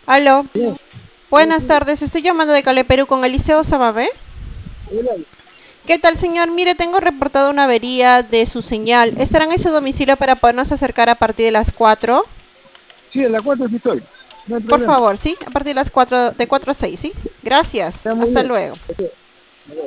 Aló, Bien, bien, buenas sí. tardes, estoy llamando de Cale, Perú con Eliseo Sababé. Hola. ¿Qué tal, señor? Mire, tengo reportado una avería de su señal. ¿Estarán en su domicilio para podernos acercar a partir de las 4? Sí, en la 4 sí estoy. No hay Por problema. favor, ¿sí? A partir de las 4, de 4 a 6, ¿sí? Gracias. Está muy Hasta bien. luego. Ok.